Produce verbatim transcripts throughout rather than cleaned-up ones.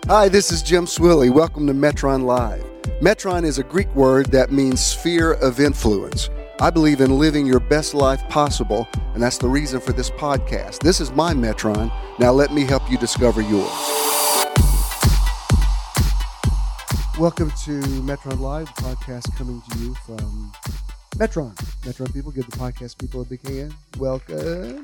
Hi, this is Jim Swilly. Welcome to Metron Live. Metron is a Greek word that means sphere of influence. I believe in living your best life possible, and that's the reason for this podcast. This is my Metron. Now let me help you discover yours. Welcome to Metron Live, the podcast coming to you from Metron. Metron people, give the podcast people a big hand. Welcome.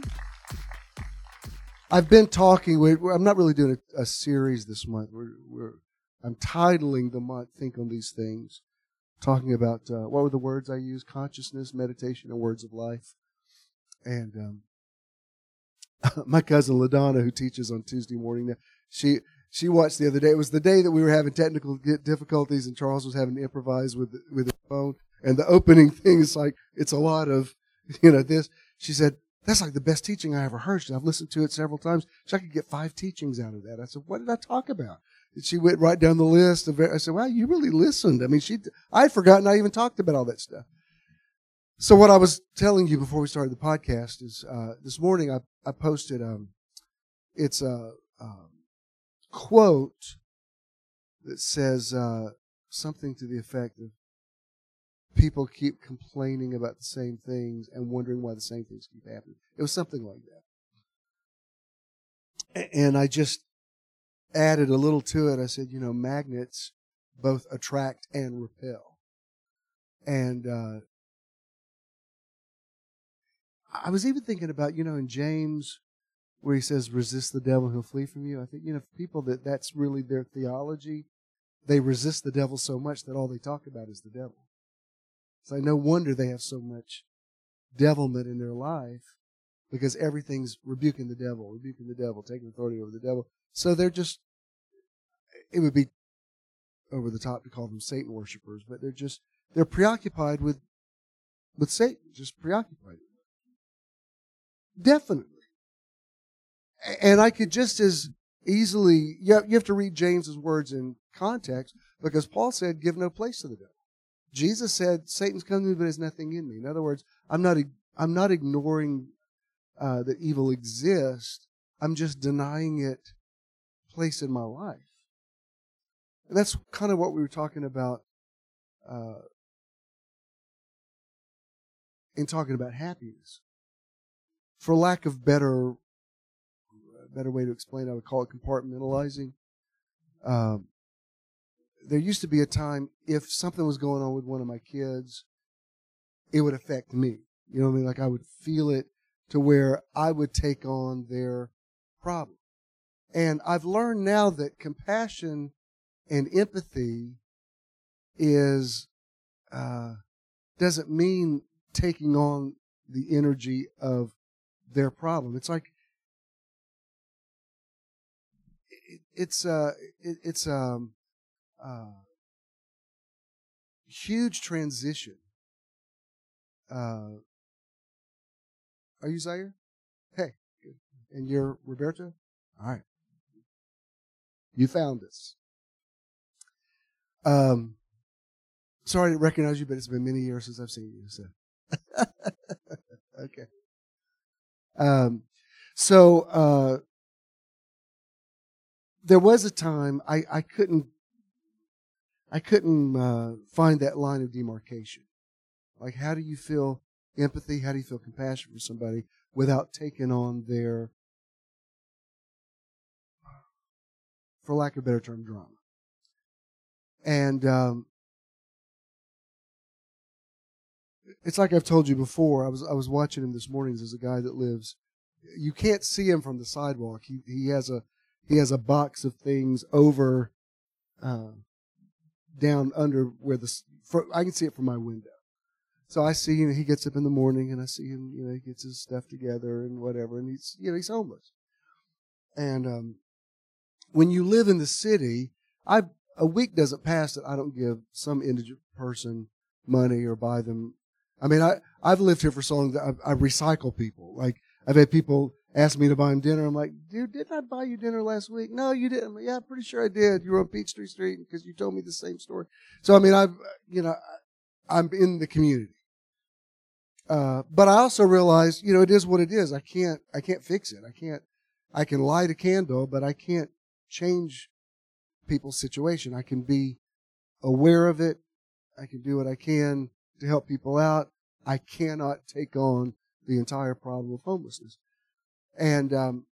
I've been talking with, I'm not really doing a, a series this month. We're, we're, I'm titling the month, Think on These Things, talking about, uh, what were the words I used? Consciousness, meditation, and words of life. And um, my cousin LaDonna, who teaches on Tuesday morning, she she watched the other day. It was the day that we were having technical difficulties and Charles was having to improvise with, with his phone. And the opening thing is like, it's a lot of, you know, this. She said, that's like the best teaching I ever heard. She said, I've listened to it several times. So I could get five teachings out of that. I said, what did I talk about? And she went right down the list. Of, I said, wow, you really listened. I mean, she, I'd forgotten I even talked about all that stuff. So what I was telling you before we started the podcast is, uh, this morning I, I posted, um, it's a, um, quote that says, uh, something to the effect of, people keep complaining about the same things and wondering why the same things keep happening. It was something like that. And I just added a little to it. I said, you know, magnets both attract and repel. And uh, I was even thinking about, you know, in James, where he says, resist the devil, he'll flee from you. I think, you know, people that that's really their theology, they resist the devil so much that all they talk about is the devil. So no wonder they have so much devilment in their life, because everything's rebuking the devil, rebuking the devil, taking authority over the devil. So they're just, it would be over the top to call them Satan worshipers, but they're just, they're preoccupied with, with Satan, just preoccupied. Definitely. And I could just as easily, you have, you have to read James's words in context, because Paul said, give no place to the devil. Jesus said, Satan's come to me, but there's nothing in me. In other words, I'm not I'm not ignoring uh, that evil exists. I'm just denying it place in my life. And that's kind of what we were talking about uh, in talking about happiness. For lack of better better way to explain, I would call it compartmentalizing. Um, There used to be a time, if something was going on with one of my kids, it would affect me. You know what I mean? Like I would feel it to where I would take on their problem. And I've learned now that compassion and empathy is, uh, doesn't mean taking on the energy of their problem. It's like, it, it's, uh, it, it's, um, Uh, huge transition. Uh, are you Zaire? Hey, good. And you're Roberto? All right. You found us. Um, sorry to recognize you, but it's been many years since I've seen you. So, okay. Um, so uh, there was a time I, I couldn't. I couldn't uh, find that line of demarcation. Like, how do you feel empathy? How do you feel compassion for somebody without taking on their, for lack of a better term, drama? And um, it's like I've told you before. I was I was watching him this morning. There's a guy that lives. You can't see him from the sidewalk. He he has a he has a box of things over. Uh, down under where the, for, I can see it from my window. So I see him, he gets up in the morning and I see him, you know, he gets his stuff together and whatever, and he's, you know, he's homeless. And, um, when you live in the city, I, a week doesn't pass that I don't give some indigent person money or buy them. I mean, I, I've lived here for so long that I, I recycle people. Like, I've had people ask me to buy them dinner. I'm like, dude, didn't I buy you dinner last week? No, you didn't. I'm like, yeah, I'm pretty sure I did. You were on Peachtree Street because you told me the same story. So, I mean, I've, you know, I'm in the community. Uh, but I also realize, you know, it is what it is. I can't, I can't fix it. I can't, I can light a candle, but I can't change people's situation. I can be aware of it. I can do what I can to help people out. I cannot take on the entire problem of homelessness. And um,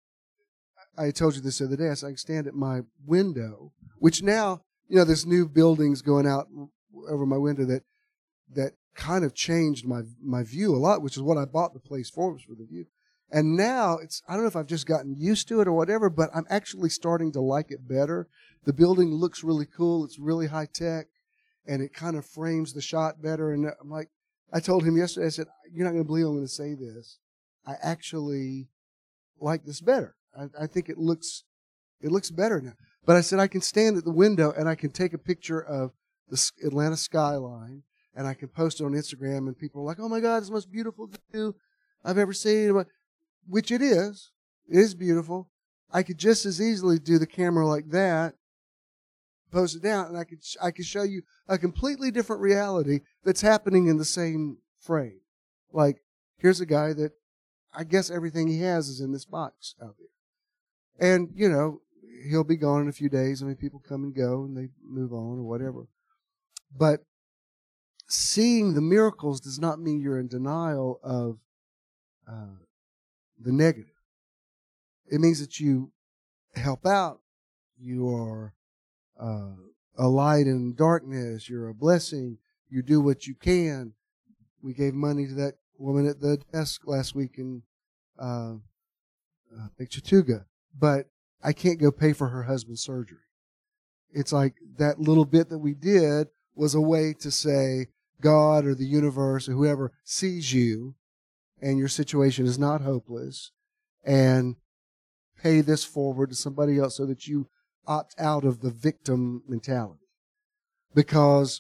I told you this the other day. I said I can stand at my window, which now, you know, there's new buildings going out over my window that that kind of changed my my view a lot, which is what I bought the place for, was for the view. And now it's, I don't know if I've just gotten used to it or whatever, but I'm actually starting to like it better. The building looks really cool. It's really high tech, and it kind of frames the shot better. And I'm like, I told him yesterday, I said, you're not going to believe I'm going to say this. I actually like this better. I, I think it looks, it looks better now. But I said, I can stand at the window and I can take a picture of the Atlanta skyline and I can post it on Instagram, and people are like, oh my God, it's the most beautiful view I've ever seen. Which it is. It is beautiful. I could just as easily do the camera like that, post it down, and I could I could show you a completely different reality that's happening in the same frame. Like, here's a guy that I guess everything he has is in this box out there. And, you know, he'll be gone in a few days. I mean, people come and go and they move on or whatever. But seeing the miracles does not mean you're in denial of uh, the negative. It means that you help out. You are uh, a light in darkness. You're a blessing. You do what you can. We gave money to that woman at the desk last week in uh, uh, Lake Chattooga, but I can't go pay for her husband's surgery. It's like that little bit that we did was a way to say God or the universe or whoever sees you and your situation is not hopeless, and pay this forward to somebody else so that you opt out of the victim mentality. Because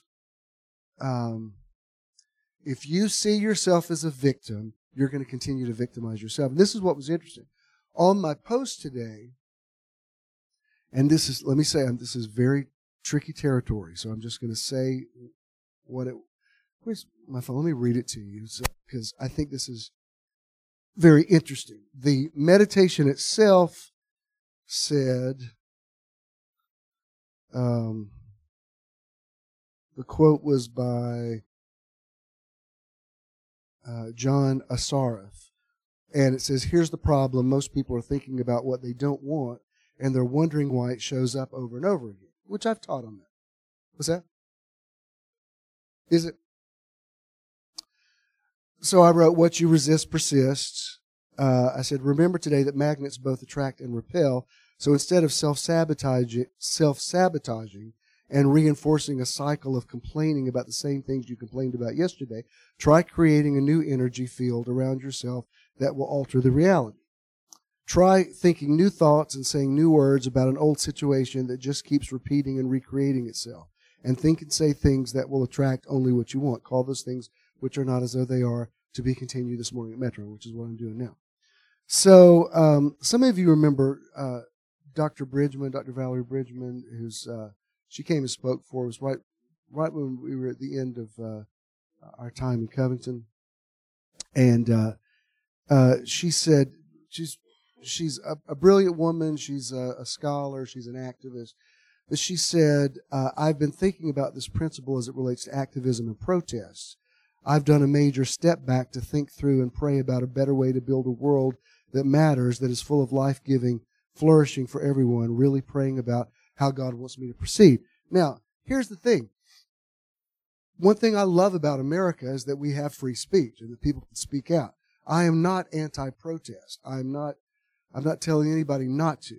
um, if you see yourself as a victim, you're going to continue to victimize yourself. And this is what was interesting. On my post today, and this is, let me say, this is very tricky territory, so I'm just going to say what it, where's my phone? Let me read it to you, because I think this is very interesting. The meditation itself said, um, the quote was by uh, John Assaraf, and it says, here's the problem. Most people are thinking about what they don't want, and they're wondering why it shows up over and over again, which I've taught on that. What's that? Is it? So I wrote, what you resist persists. Uh, I said, remember today that magnets both attract and repel. So instead of self-sabotaging, self-sabotaging and reinforcing a cycle of complaining about the same things you complained about yesterday, try creating a new energy field around yourself that will alter the reality. Try thinking new thoughts and saying new words about an old situation that just keeps repeating and recreating itself. And think and say things that will attract only what you want. Call those things which are not as though they are, to be continued this morning at Metro, which is what I'm doing now. So um, some of you remember uh, Doctor Bridgman, Doctor Valerie Bridgman, who's uh, she came and spoke for us right, right when we were at the end of uh, our time in Covington, and uh, uh, she said she's she's a, a brilliant woman. She's a, a scholar. She's an activist. But she said, uh, I've been thinking about this principle as it relates to activism and protests. I've done a major step back to think through and pray about a better way to build a world that matters, that is full of life-giving, flourishing for everyone, really praying about how God wants me to proceed. Now, here's the thing. One thing I love about America is that we have free speech and that people can speak out. I am not anti-protest. I'm not, I'm not telling anybody not to.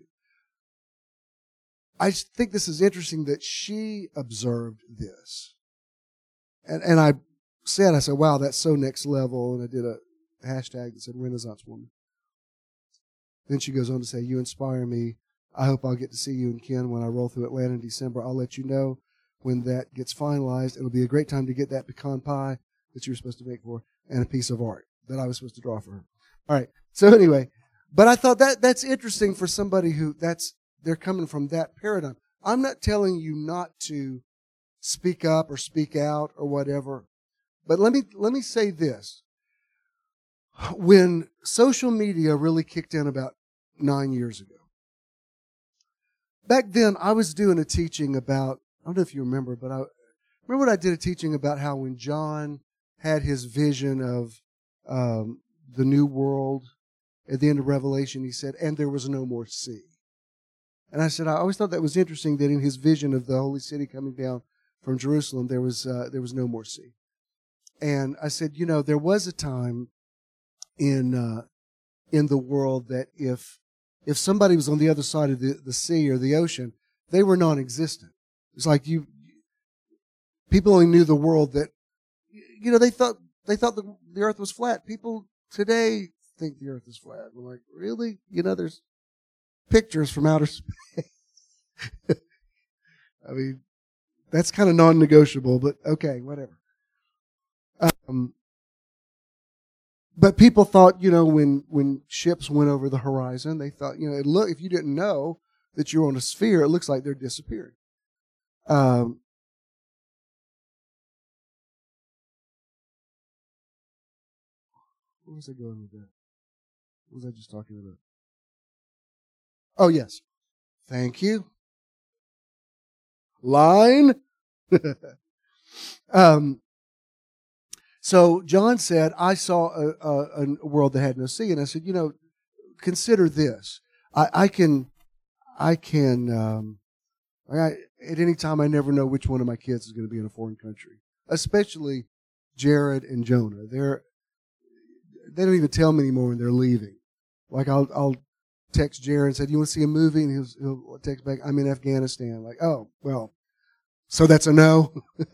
I think this is interesting that she observed this. And, and I said, I said, wow, that's so next level. And I did a hashtag that said Renaissance Woman. Then she goes on to say, you inspire me. I hope I'll get to see you and Ken when I roll through Atlanta in December. I'll let you know when that gets finalized. It'll be a great time to get that pecan pie that you were supposed to make for her and a piece of art that I was supposed to draw for her. All right. So anyway, but I thought that that's interesting for somebody who that's, they're coming from that paradigm. I'm not telling you not to speak up or speak out or whatever. But let me let me say this. When social media really kicked in about nine years ago, back then I was doing a teaching about, I don't know if you remember, but I remember when I did a teaching about how when John had his vision of um, the new world at the end of Revelation, he said, and there was no more sea. And I said, I always thought that was interesting that in his vision of the holy city coming down from Jerusalem, there was uh, there was no more sea. And I said, you know, there was a time in uh, in the world that if if somebody was on the other side of the, the sea or the ocean, they were non-existent. It's like you people only knew the world that, you know, they thought they thought the, the earth was flat. People today think the earth is flat. We're like, really? You know, there's pictures from outer space. I mean, that's kind of non-negotiable, but okay, whatever. Um, but people thought, you know, when, when ships went over the horizon, they thought, you know, it look, if you didn't know that you're on a sphere, it looks like they're disappearing. Um, where was I going with that? What was I just talking about? Oh, yes. Thank you. Line. um, so John said, I saw a, a, a world that had no sea. And I said, you know, consider this. I, I can, I can, um, I, at any time, I never know which one of my kids is going to be in a foreign country, especially Jared and Jonah. They're, they don't even tell me anymore when they're leaving. Like I'll, I'll text Jared and say, do you want to see a movie? And he'll, he'll text back, I'm in Afghanistan. Like, oh, well, so that's a no.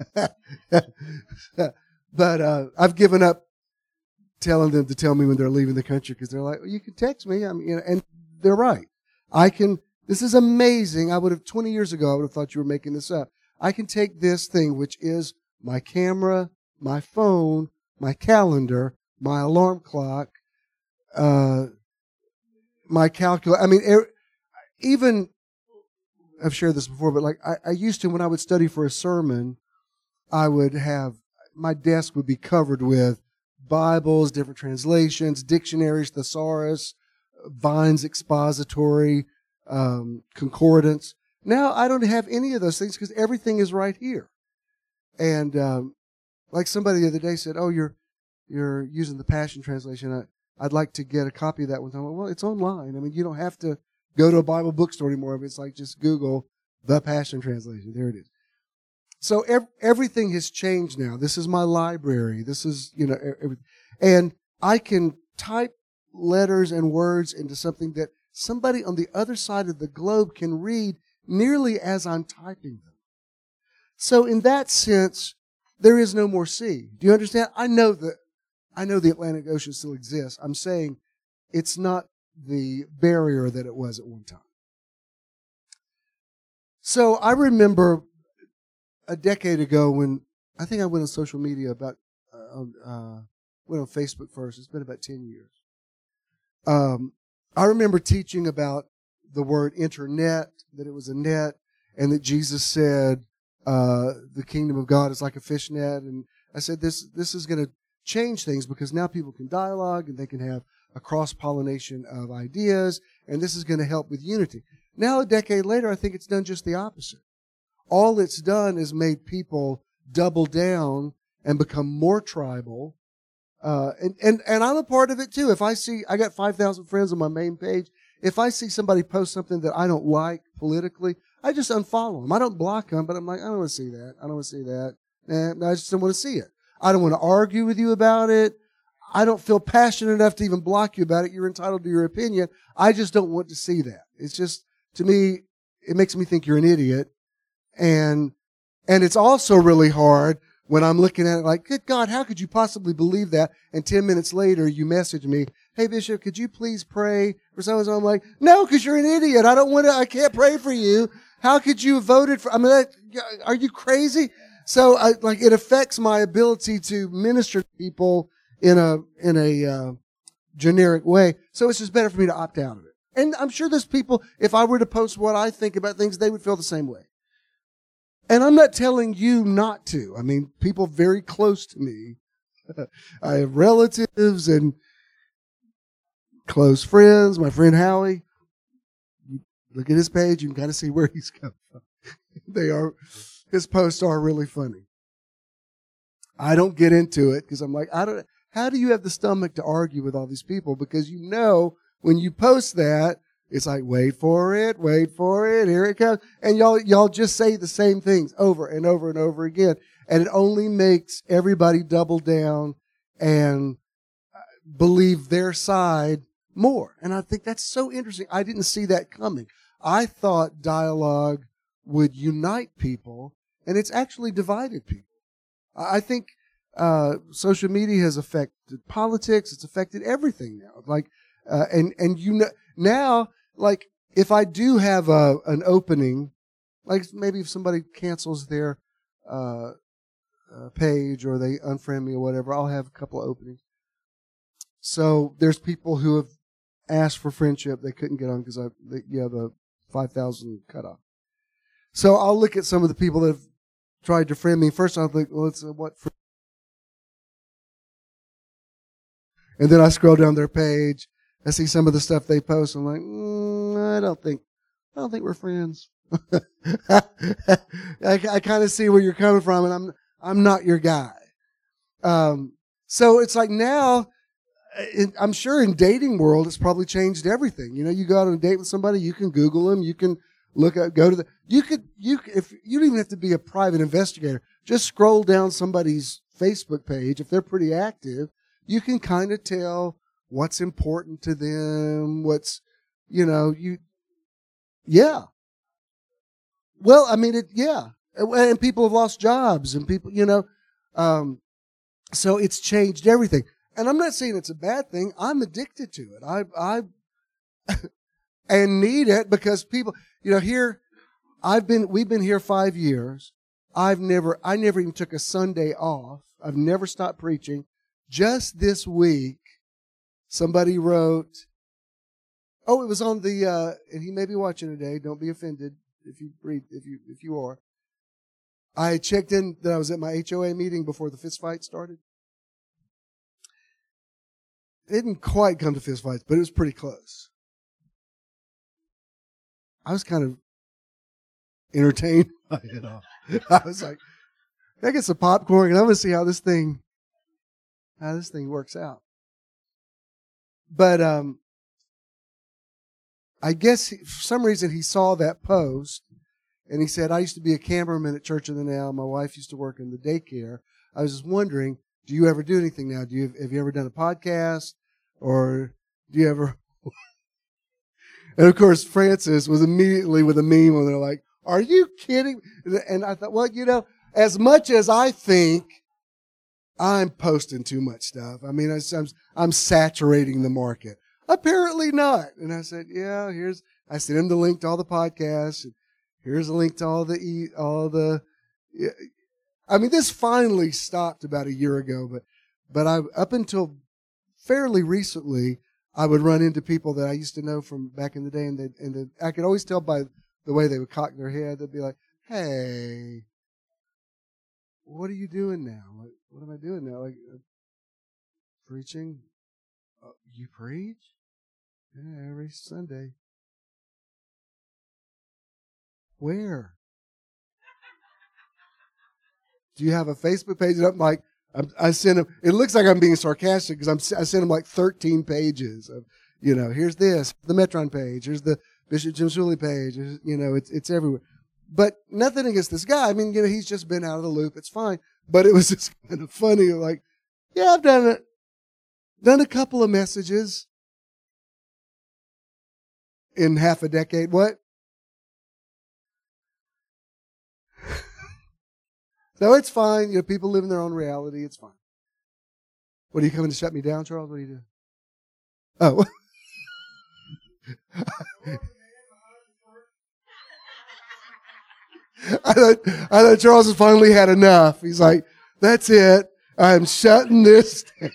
But uh, I've given up telling them to tell me when they're leaving the country because they're like, well, you can text me. I mean, you know, and they're right. I can, this is amazing. I would have, twenty years ago, I would have thought you were making this up. I can take this thing, which is my camera, my phone, my calendar, my alarm clock, uh, my calculator. I mean, er, even, I've shared this before, but like I, I used to, when I would study for a sermon, I would have, my desk would be covered with Bibles, different translations, dictionaries, thesaurus, Vine's expository, um, concordance. Now I don't have any of those things because everything is right here. And um, like somebody the other day said, oh, you're you're using the Passion Translation. I, I'd like to get a copy of that one time. Well, it's online. I mean, you don't have to go to a Bible bookstore anymore. It's like just Google the Passion Translation. There it is. So ev- everything has changed now. This is my library. This is, you know, everything. And I can type letters and words into something that somebody on the other side of the globe can read nearly as I'm typing them. So in that sense, there is no more sea. Do you understand? I know that, I know the Atlantic Ocean still exists. I'm saying it's not the barrier that it was at one time. So I remember a decade ago when I think I went on social media about, uh, uh, went on Facebook first. It's been about ten years. Um, I remember teaching about the word internet, that it was a net, and that Jesus said, uh, the kingdom of God is like a fish net. And I said, this, this is going to change things because now people can dialogue and they can have a cross-pollination of ideas, and this is going to help with unity. Now, a decade later, I think it's done just the opposite. All it's done is made people double down and become more tribal. Uh, and, and, and I'm a part of it too. If I see, I got five thousand friends on my main page. If I see somebody post something that I don't like politically, I just unfollow them. I don't block them, but I'm like, I don't want to see that. I don't want to see that. And I just don't want to see it. I don't want to argue with you about it. I don't feel passionate enough to even block you about it. You're entitled to your opinion. I just don't want to see that. It's just, to me, it makes me think you're an idiot. And, and it's also really hard when I'm looking at it like, good God, how could you possibly believe that? And ten minutes later, you message me, hey, Bishop, could you please pray for so-and-so? I'm like, no, because you're an idiot. I don't want to, I can't pray for you. How could you have voted for, I mean, that, are you crazy? So I, like, it affects my ability to minister to people in a, in a, uh, generic way. So it's just better for me to opt out of it. And I'm sure there's people, if I were to post what I think about things, they would feel the same way. And I'm not telling you not to. I mean, people very close to me. I have relatives and close friends. My friend Howie, Look at his page. You can kind of see where he's come from. They are, his posts are really funny. I don't get into it because I'm like, I don't, how do you have the stomach to argue with all these people? Because you know, when you post that, it's like, wait for it, wait for it, here it comes. And y'all, y'all just say the same things over and over and over again. And it only makes everybody double down and believe their side more. And I think that's so interesting. I didn't see that coming. I thought dialogue would unite people, and it's actually divided people. I think uh, social media has affected politics. It's affected everything now. Like, uh, and and you know now, like if I do have a an opening, like maybe if somebody cancels their uh, uh, page or they unfriend me or whatever, I'll have a couple of openings. So there's people who have asked for friendship they couldn't get on because I they, you have a five thousand cutoff. So I'll look at some of the people that have tried to friend me. First, I'll think, well, it's a what? Friend? And then I scroll down their page. I see some of the stuff they post. I'm like, mm, I don't think, I don't think we're friends. I, I kind of see where you're coming from, and I'm, I'm not your guy. Um, so it's like now, it, I'm sure in dating world, it's probably changed everything. You know, you go out on a date with somebody, you can Google them, you can look at, go to the, you could, you, if you don't even have to be a private investigator, just scroll down somebody's Facebook page. If they're pretty active, you can kind of tell what's important to them, what's, you know, you, yeah. Well, I mean, it, yeah. And people have lost jobs and people, you know, um, so it's changed everything. And I'm not saying it's a bad thing. I'm addicted to it. I, I, and need it because people, you know, here, I've been, we've been here five years. I've never, I never even took a Sunday off. I've never stopped preaching. Just this week, somebody wrote, oh, it was on the, uh, and he may be watching today. Don't be offended if you read, if you, if you are. I checked in that I was at my H O A meeting before the fist fight started. It didn't quite come to fist fights, but it was pretty close. I was kind of entertained by it all. I was like, I get some popcorn and I'm going to see how this thing, how this thing works out. But um, I guess he, for some reason he saw that post and he said, I used to be a cameraman at Church of the Now. My wife used to work in the daycare. I was just wondering, do you ever do anything now? Do you have you ever done a podcast or do you ever? And of course, Francis was immediately with a meme and they're like, are you kidding? And I thought, well, you know, as much as I think I'm posting too much stuff, I mean, I'm, I'm saturating the market. Apparently not. And I said, yeah, here's, I sent him the link to all the podcasts. And here's a link to all the, all the, I mean, this finally stopped about a year ago, but, but I, up until fairly recently, I would run into people that I used to know from back in the day, and they, and they, I could always tell by the way they would cock their head. They'd be like, "Hey, what are you doing now? What, what am I doing now? Like uh, preaching? Uh, you preach? Yeah, every Sunday. Where? Do you have a Facebook page?" And I'm like, I'm, I send him. It looks like I'm being sarcastic because I'm. I sent him like thirteen pages of, you know, here's this, the Metron page, here's the Bishop Jim Suley page. You know, it's it's everywhere. But nothing against this guy. I mean, you know, he's just been out of the loop. It's fine. But it was just kind of funny. Like, yeah, I've done it. Done a couple of messages in half a decade. What? So it's fine. You know, people live in their own reality. It's fine. What, are you coming to shut me down, Charles? What are you doing? Oh. I thought, I thought Charles has finally had enough. He's like, that's it. I'm shutting this down.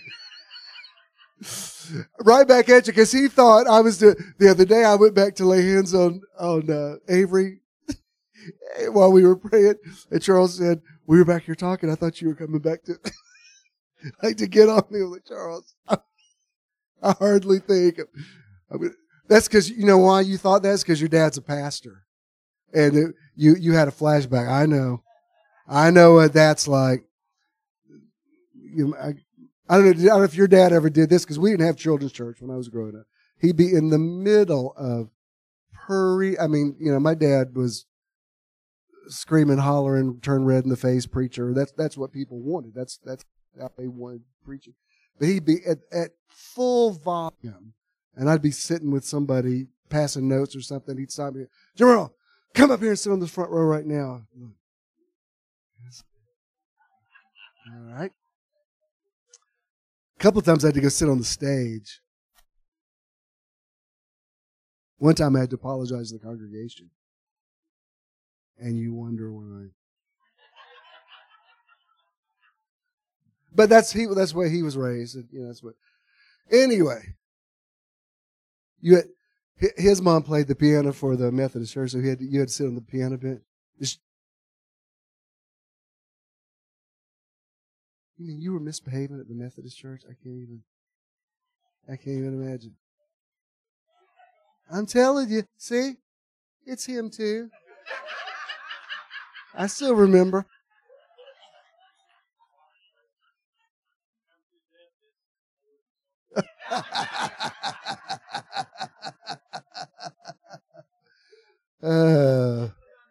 Right back at you, because he thought I was the, the other day I went back to lay hands on, on uh, Avery while we were praying. And Charles said, we were back here talking. I thought you were coming back to like to get on me. I was like, Charles, I, I hardly think. I mean, That's because, you know why you thought that's because your dad's a pastor. And it, you, you had a flashback. I know. I know what that's like. You know, I, I, don't know, I don't know if your dad ever did this, because we didn't have children's church when I was growing up. He'd be in the middle of hurry. I mean, you know, my dad was screaming, hollering, turn red in the face preacher. That's that's what people wanted. That's that's how they wanted preaching. But he'd be at, at full volume, and I'd be sitting with somebody passing notes or something. He'd stop me, Jamal, come up here and sit on the front row right now. All right. A couple of times I had to go sit on the stage. One time I had to apologize to the congregation. And you wonder why. But that's he. That's the way he was raised. You know, that's what. Anyway, you had, his mom played the piano for the Methodist church, so he had to, you had to sit on the piano bench. Just, you mean you were misbehaving at the Methodist church? I can't even. I can't even imagine. I'm telling you. See, it's him too. I still remember. uh.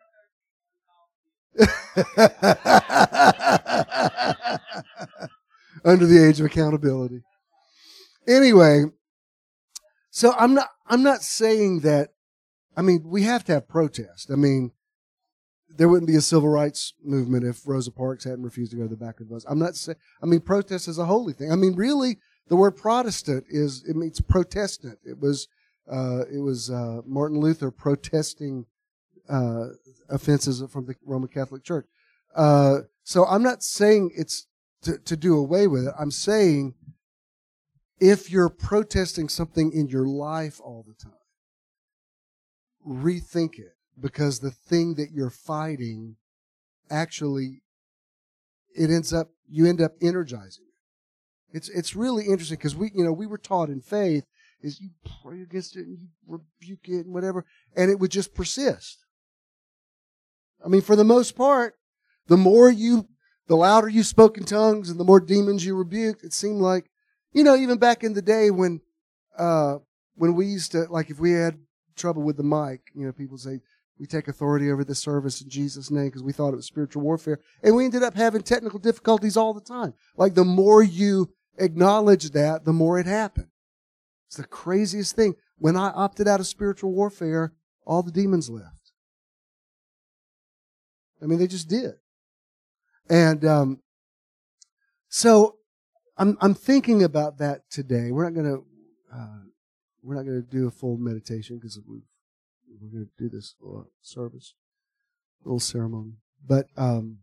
Under the age of accountability. Anyway, so I'm not I'm not saying that. I mean, we have to have protest. I mean, there wouldn't be a civil rights movement if Rosa Parks hadn't refused to go to the back of the bus. I'm not saying. I mean, protest is a holy thing. I mean, really, the word Protestant is it means protestant. It was uh, it was uh, Martin Luther protesting uh, offenses from the Roman Catholic Church. Uh, so I'm not saying it's to, to do away with it. I'm saying if you're protesting something in your life all the time, rethink it, because the thing that you're fighting actually it ends up you end up energizing it. It's it's really interesting because we you know we were taught in faith is you pray against it and you rebuke it and whatever, and it would just persist. I mean, for the most part, the more you, the louder you spoke in tongues and the more demons you rebuked, it seemed like, you know, even back in the day when, uh, when we used to, like if we had trouble with the mic, you know, people say, we take authority over this service in Jesus' name because we thought it was spiritual warfare. And we ended up having technical difficulties all the time. Like the more you acknowledge that, the more it happened. It's the craziest thing. When I opted out of spiritual warfare, all the demons left. I mean, they just did. And um, so I'm I'm thinking about that today. We're not going to uh, we're not going to do a full meditation because we we're going to do this uh, service, little ceremony. But um,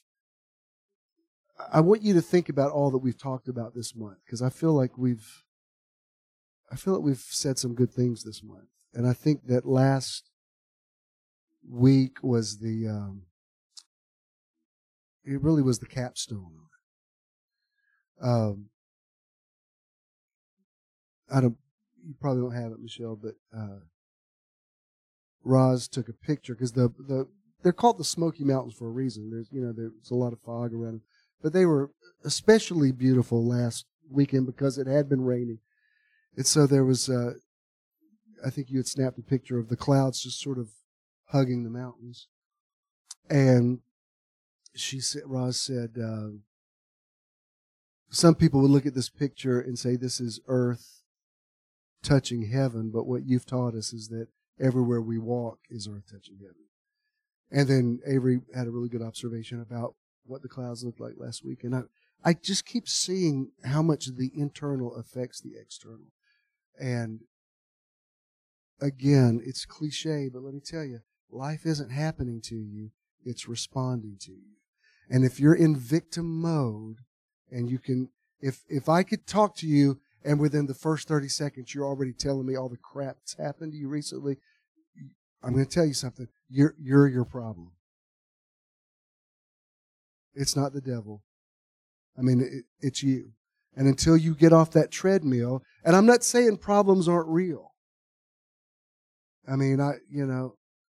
I want you to think about all that we've talked about this month, because I feel like we've I feel like we've said some good things this month, and I think that last week was the um, it really was the capstone. Um, I don't. You probably don't have it, Michelle, but uh, Roz took a picture because the the they're called the Smoky Mountains for a reason. There's you know there's a lot of fog around them, but they were especially beautiful last weekend because it had been raining, and so there was. Uh, I think you had snapped a picture of the clouds just sort of hugging the mountains, and she said, Roz said, uh, some people would look at this picture and say this is earth touching heaven, but what you've taught us is that everywhere we walk is earth touching heaven. And then Avery had a really good observation about what the clouds looked like last week. And I, I just keep seeing how much the internal affects the external. And again, it's cliche, but let me tell you, life isn't happening to you, it's responding to you. And if you're in victim mode, and you can, if if I could talk to you, and within the first thirty seconds you're already telling me all the crap that's happened to you recently, I'm going to tell you something. You're you're your problem. It's not the devil. I mean, it, it's you. And until you get off that treadmill, and I'm not saying problems aren't real. I mean, I, you know,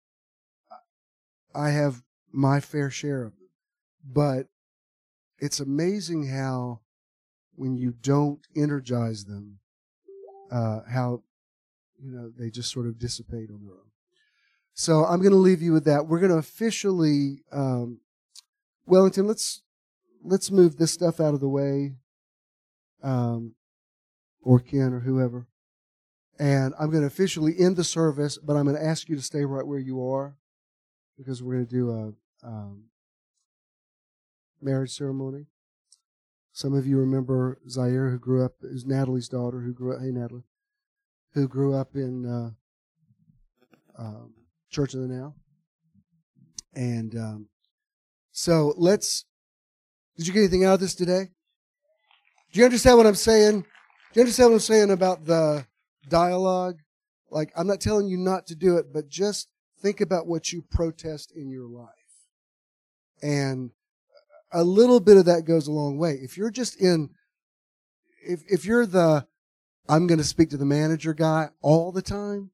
I have my fair share of them, but it's amazing how when you don't energize them, uh, how, you know, they just sort of dissipate on their own. So I'm going to leave you with that. We're going to officially, um, Wellington, let's, let's move this stuff out of the way, um, or Ken or whoever. And I'm going to officially end the service, but I'm going to ask you to stay right where you are because we're going to do a um, marriage ceremony. Some of you remember Zaire, who grew up, is Natalie's daughter, who grew up, hey Natalie, who grew up in uh, um, Church of the Now. And um, so let's, did you get anything out of this today? Do you understand what I'm saying? Do you understand what I'm saying about the dialogue? Like, I'm not telling you not to do it, but just think about what you protest in your life. And a little bit of that goes a long way. If you're just in, if if you're the, I'm going to speak to the manager guy all the time,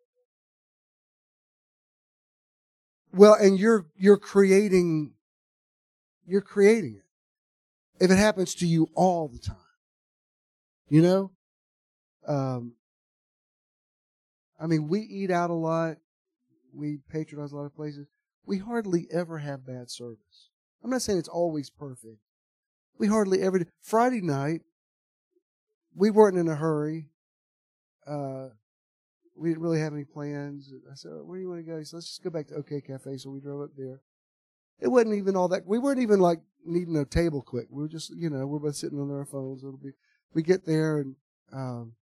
well, and you're you're creating, you're creating it. If it happens to you all the time, you know, um, I mean, we eat out a lot. We patronize a lot of places. We hardly ever have bad service. I'm not saying it's always perfect. We hardly ever do. Friday night, we weren't in a hurry. Uh, we didn't really have any plans. I said, where do you want to go? He said, let's just go back to OK Cafe. So we drove up there. It wasn't even all that. We weren't even like needing a table quick. We were just, you know, we're both sitting on our phones. It'll be, we get there and um,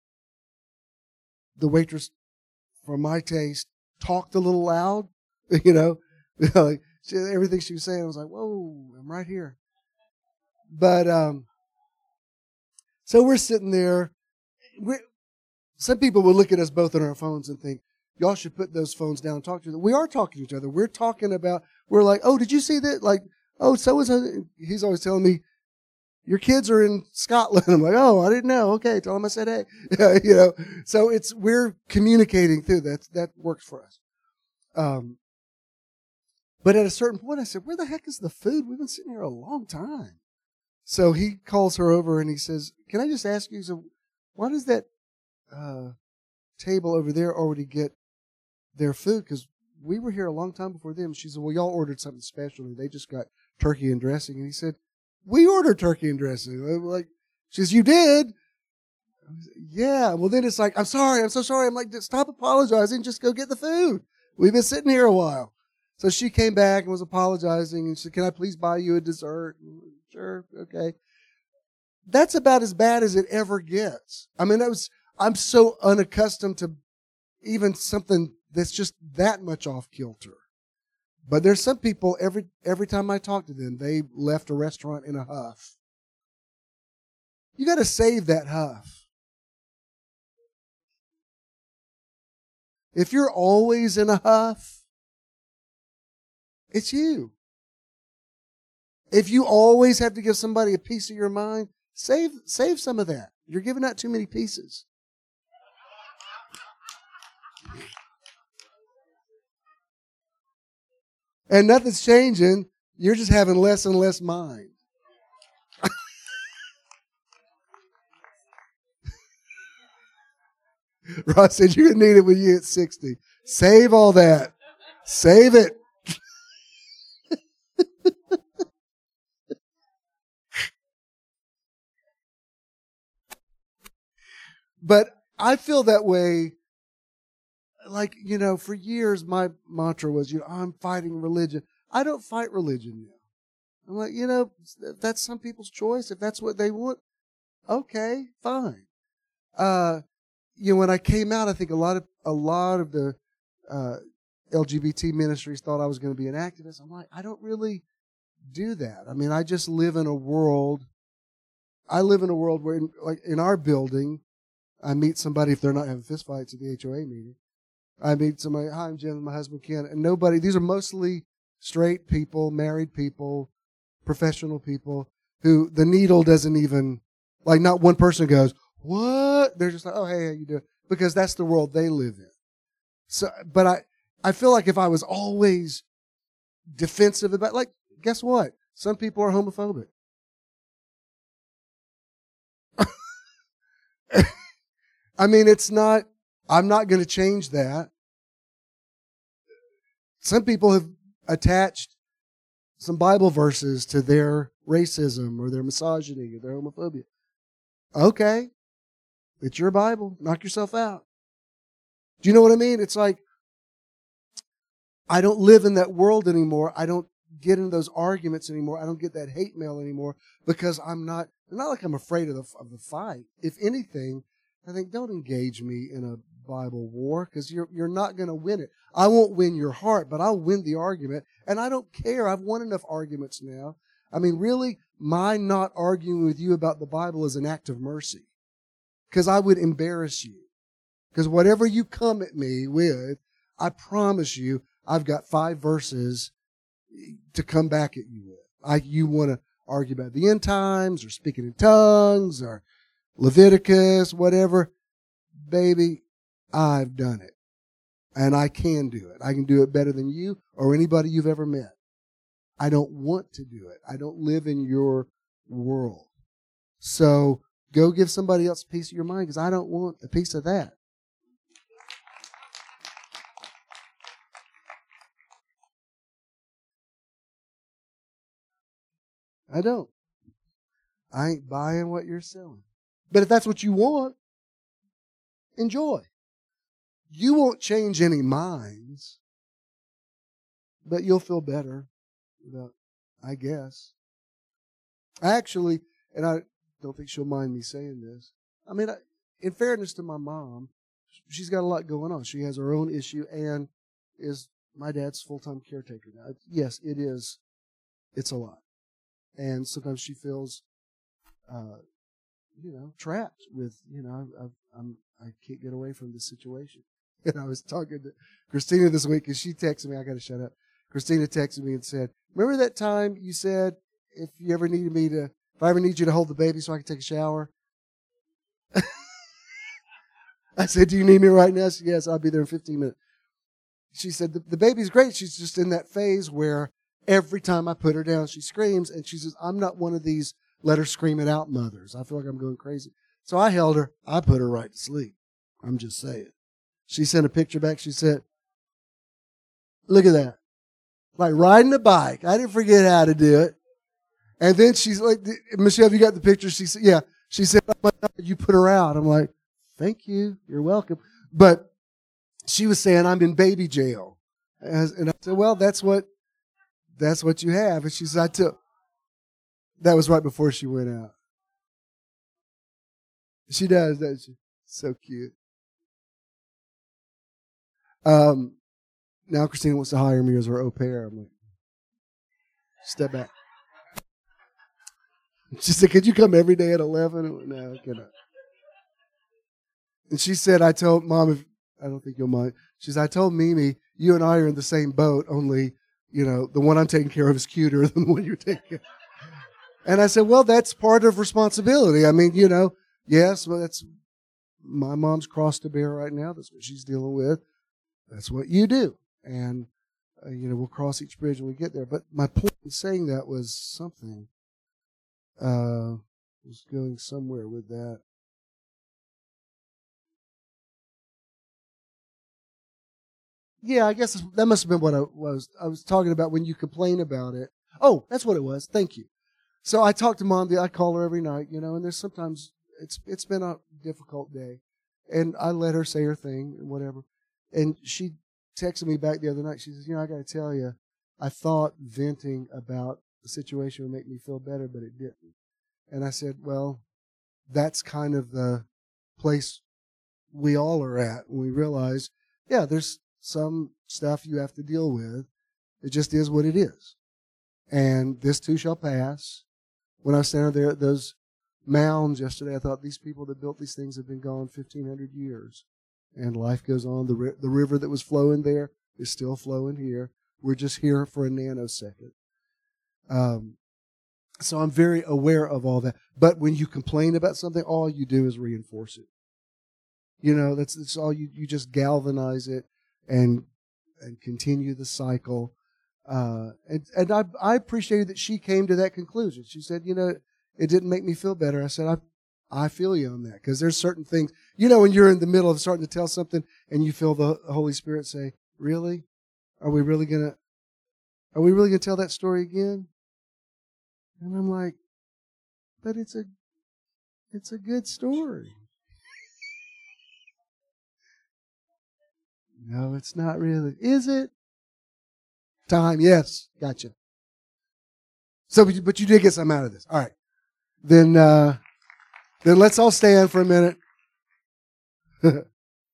the waitress, for my taste, talked a little loud, you know, like she, everything she was saying, I was like, whoa, I'm right here. But, um, so we're sitting there. We're, some people will look at us both on our phones and think, y'all should put those phones down and talk to each other. We are talking to each other. We're talking about, we're like, oh, did you see that? Like, oh, so-and-so, he's always telling me, your kids are in Scotland. I'm like, oh, I didn't know. Okay, tell them I said hey. You know, so it's, we're communicating through that. That works for us. Um, but at a certain point, I said, where the heck is the food? We've been sitting here a long time. So he calls her over and he says, can I just ask you, so why does that uh, table over there already get their food? Because we were here a long time before them. She said, well, y'all ordered something special. They just got turkey and dressing. And he said, we ordered turkey and dressing. I'm like, she says, you did? Said, yeah. Well, then it's like, I'm sorry. I'm so sorry. I'm like, stop apologizing. Just go get the food. We've been sitting here a while. So she came back and was apologizing and she said, can I please buy you a dessert? Sure. Okay. That's about as bad as it ever gets. I mean, that was, I'm so unaccustomed to even something that's just that much off kilter. But there's some people, every every time I talk to them, they left a restaurant in a huff. You got to save that huff. If you're always in a huff, it's you. If you always have to give somebody a piece of your mind, save save some of that. You're giving out too many pieces. And nothing's changing. You're just having less and less mind. Ross said, you're going to need it when you hit sixty. Save all that. Save it. But I feel that way. Like, you know, for years, my mantra was, you know, I'm fighting religion. I don't fight religion now. I'm like, you know, if that's some people's choice. If that's what they want, okay, fine. Uh, you know, when I came out, I think a lot of, a lot of the, uh, L G B T ministries thought I was going to be an activist. I'm like, I don't really do that. I mean, I just live in a world, I live in a world where, in, like, in our building, I meet somebody if they're not having fistfights at the H O A meeting. I meet somebody, hi, I'm Jim, my husband Ken, and nobody, these are mostly straight people, married people, professional people, who the needle doesn't even, like not one person goes, what? They're just like, oh, hey, how you doing? Because that's the world they live in. So, but I, I feel like if I was always defensive about, like, guess what? Some people are homophobic. I mean, it's not, I'm not going to change that. Some people have attached some Bible verses to their racism or their misogyny or their homophobia. Okay. It's your Bible. Knock yourself out. Do you know what I mean? It's like, I don't live in that world anymore. I don't get into those arguments anymore. I don't get that hate mail anymore because I'm not, not like I'm afraid of the, of the fight. If anything, I think don't engage me in a Bible war because you're, you're not going to win it. I won't win your heart, but I'll win the argument. And I don't care. I've won enough arguments now. I mean, really, my not arguing with you about the Bible is an act of mercy because I would embarrass you. Because whatever you come at me with, I promise you, I've got five verses to come back at you with. I, you want to argue about the end times or speaking in tongues or Leviticus, whatever. Baby, I've done it. And I can do it. I can do it better than you or anybody you've ever met. I don't want to do it. I don't live in your world. So go give somebody else a piece of your mind because I don't want a piece of that. I don't. I ain't buying what you're selling. But if that's what you want, enjoy. You won't change any minds, but you'll feel better about, I guess. Actually, and I don't think she'll mind me saying this. I mean, I, in fairness to my mom, she's got a lot going on. She has her own issue and is my dad's full-time caretaker now. Yes, it is. It's a lot. And sometimes she feels, uh, you know, trapped with, you know, I, I'm, I can't get away from this situation. And I was talking to Christina this week and she texted me, I got to shut up. Christina texted me and said, remember that time you said, if you ever needed me to, if I ever need you to hold the baby so I can take a shower? I said, do you need me right now? She said, yes, I'll be there in fifteen minutes. She said, the, the baby's great. She's just in that phase where every time I put her down, she screams. And she says, I'm not one of these let her scream it out mothers. I feel like I'm going crazy. So I held her. I put her right to sleep. I'm just saying. She sent a picture back. She said, look at that. Like riding a bike. I didn't forget how to do it. And then she's like, Michelle, have you got the picture? She said, yeah. She said, oh my God, you put her out. I'm like, thank you. You're welcome. But she was saying, I'm in baby jail. And I said, well, that's what, that's what you have. And she said, I took, that was right before she went out. She does, doesn't she? So cute. Um, now Christina wants to hire me as her au pair. I'm like, step back. She said, could you come every day at eleven? No, I cannot. And she said, I told Mom, if, I don't think you'll mind. She said, I told Mimi, you and I are in the same boat, only, you know, the one I'm taking care of is cuter than the one you're taking care of. And I said, well, that's part of responsibility. I mean, you know, yes, well, that's my mom's cross to bear right now. That's what she's dealing with. That's what you do. And, uh, you know, we'll cross each bridge when we get there. But my point in saying that was something. Uh, was going somewhere with that. Yeah, I guess that must have been what I was. I was talking about when you complain about it. Oh, that's what it was. Thank you. So I talk to Mom. I call her every night, you know, and there's sometimes it's it's been a difficult day. And I let her say her thing and whatever. And she texted me back the other night. She says, you know, I got to tell you, I thought venting about the situation would make me feel better, but it didn't. And I said, well, that's kind of the place we all are at when we realize, yeah, there's some stuff you have to deal with. It just is what it is. And this too shall pass. When I was standing there at those mounds yesterday, I thought these people that built these things have been gone fifteen hundred years. And life goes on. The, ri- the river that was flowing there is still flowing here. We're just here for a nanosecond. Um, so I'm very aware of all that. But when you complain about something, all you do is reinforce it. You know, that's, that's all you, you just galvanize it. and and continue the cycle. Uh, and and I, I appreciated that she came to that conclusion. She said, you know, it didn't make me feel better. I said, I I feel you on that, because there's certain things, you know, when you're in the middle of starting to tell something and you feel the Holy Spirit say, really? Are we really going to, are we really going to tell that story again? And I'm like, but it's a, it's a good story. No, it's not really. Is it? Time, yes. Gotcha. So, but you, but you did get something out of this. All right. Then, uh, then let's all stand for a minute. And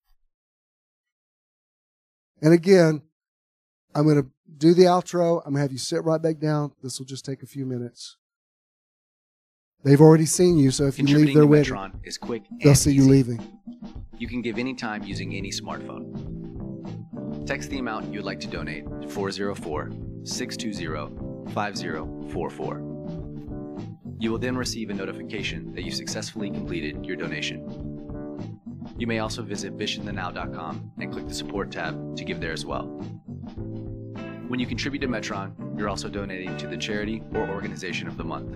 again, I'm going to do the outro. I'm going to have you sit right back down. This will just take a few minutes. They've already seen you, so if you leave their way, Metron is quick they'll and see easy. you leaving. You can give any time using any smartphone. Text the amount you'd like to donate to four oh four, six two zero, five zero four four. You will then receive a notification that you successfully completed your donation. You may also visit bish in the now dot com and click the support tab to give there as well. When you contribute to Metron, you're also donating to the charity or organization of the month.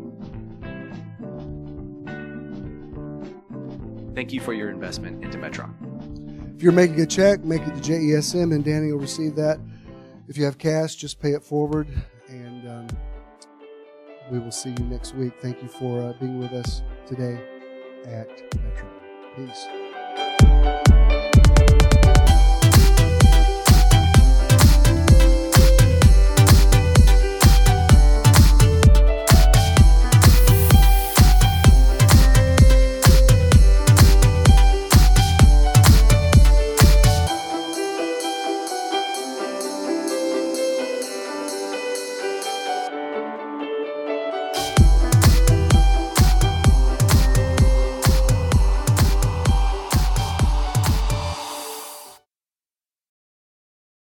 Thank you for your investment into Metron. If you're making a check, make it to J E S M and Danny will receive that. If you have cash, just pay it forward, and um, we will see you next week. Thank you for uh, being with us today at Metron. Peace.